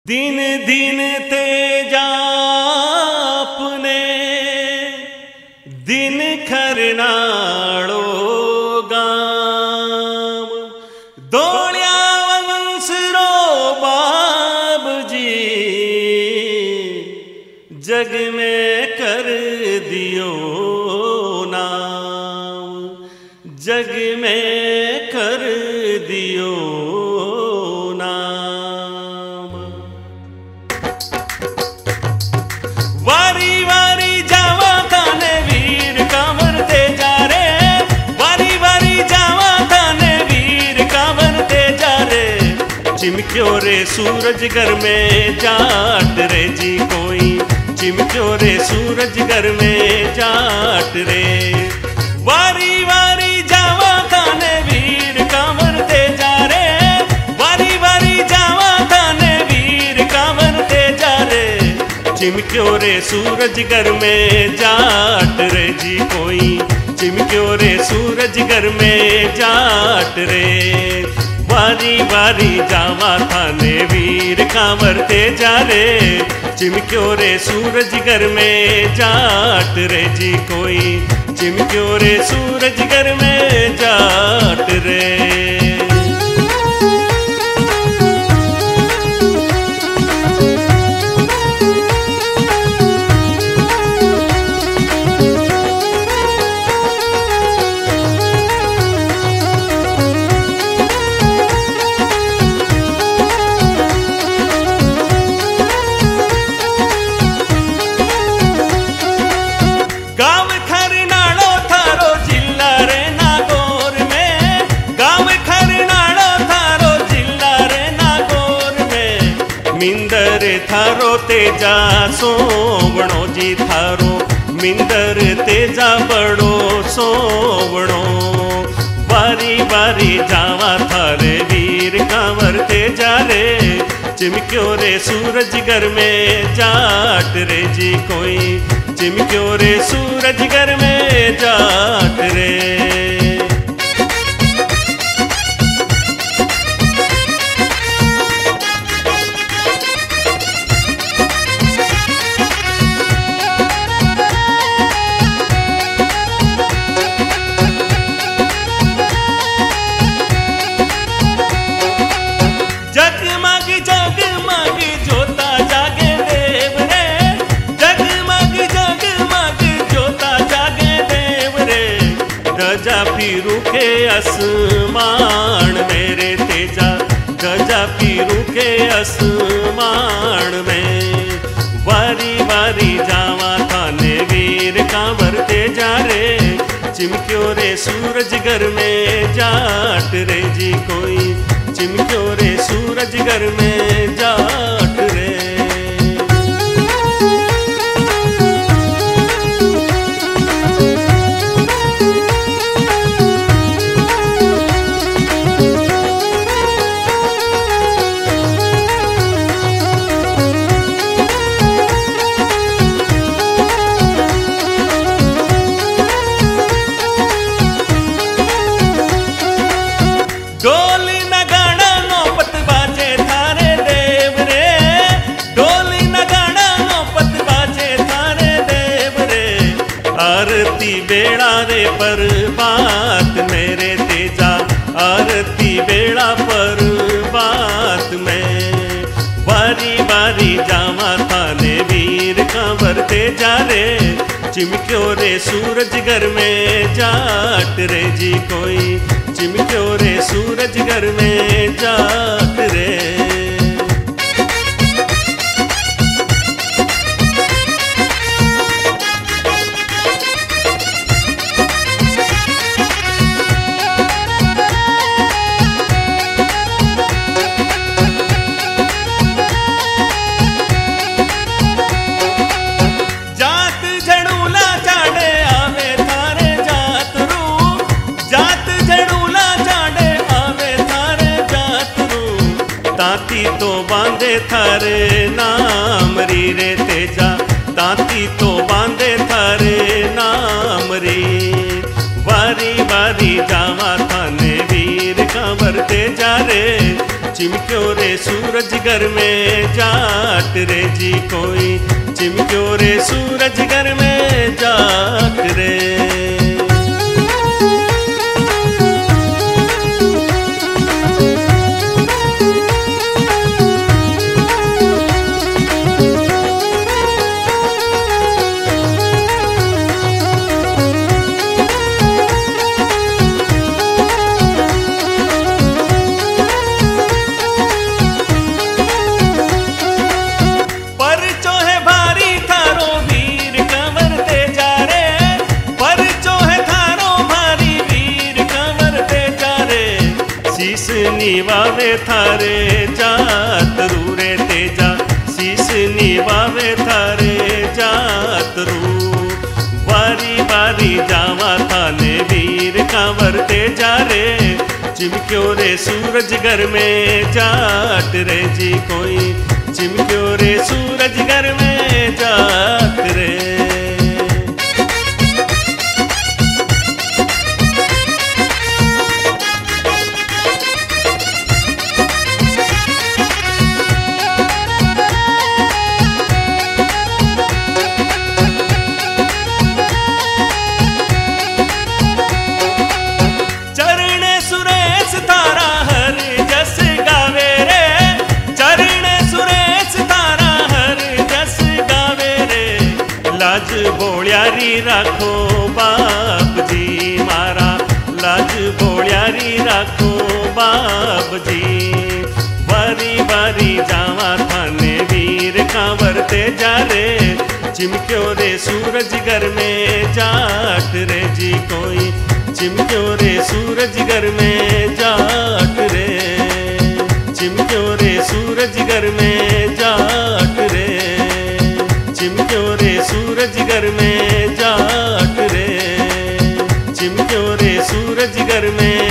दिन दिन तेजा अपने दिन खरनाड़ो गाम दौड़िया वंसरो बाब जी जग में कर दियो नाम जग में कर दियो नाम। वारी वारी जावा थाने वीर कांवर ते जा रे वारी वारी जावा थाने वीर कांवर ते जा रे चिमक्यो रे सूरज घर में जाट रे जी कोई चिमक्यो रे सूरज घर में जाट रे वारी वारी जावा थाने वीर कांवर ते जा रे वारी वारी जावा थाने वीर कांवर ते जा रे चिमक्यो रे सूरज घर में जाट रे जी कोई चिमक्यो रे सूरज घर में जाट रे वारी वारी जावा थाने वीर कांवर ते जा रे चिमक्यो रे सूरज घर में जाट रे जी कोई चिमक्यो रे सूरज घर में जाट रे। गाँव खरनाड़ो थारो जिला रे नागौर में गाँव खरनाड़ो थारो जिला रे नागौर में मिंदर थारो तेजा सोवणो जी थारो मिंदर तेजा बड़ो सोवणो बारी बारी जावा थारे वीर कांवर तेजा रे चिमक्यो रे सूरज घर में जाट रे जी कोई चिमक्यो रे सूरज घर में जाट रे। जगमग जगमग जोता जागे देव रे जगमग जगमग जोता जागे देव रे गजा फिरू के आसमान मेरे तेजा गजा फिरू के आसमान में वारी वारी जावा थाने वीर कांवर ते जा रे चिमक्यो रे सूरज घर में जाट रे जी कोई चिमक्यो रे सूरज घर में जाट रे। डोली नगाड़ा नौपत बाजे थारे देव रे डोली नगाड़ा नौपत बाजे थारे देव रे आरती बेड़ा रे पर बात मेरे तेजा आरती बेड़ा पर बात में बारी बारी जावा थाने वीर कांवर ते जा रे चिमक्यो रे सूरज घर में जाट रे जी कोई चिमक्यो रे सूरज घर में जाट रे। जात झड़ूला चाड़े आवे थारे जात रू जात झड़ूला चाड़े आवे थारे जात रू ताती तो बांधे थारे नाम री रे तेजा ताती तो बांधे थारे नाम री वारी वारी जावा थाने वीर कांवर ते जा रे चिमक्यो रे सूरज घर में जाट रे जी कोई, चिमक्यो रे सूरज घर में जाट रे। निवावे थारे जात रू रे तेजा, शीश निवावे थारे जात रू। बारी बारी जावा थाने वीर कांवर तेजा रे, चिमक्यो रे सूरज घर में जाट रे जी कोई, चिमक्यो रे सूरज घर में जाट रे। लाज बोलियारी राखो बाप जी मारा, लाज बोलियारी राखो बाप जी। बारी बारी जावा थाने वीर कांवर तेजा रे, चिमक्यो रे सूरज घर में जाट रे जी कोई, चिमक्यो रे सूरज घर में जाट रे, चिमक्यो रे सूरज घर में जाट रे, चिमक्यो रे सूरज घर में जाट रे, चिमक्यो रे सूरज घर में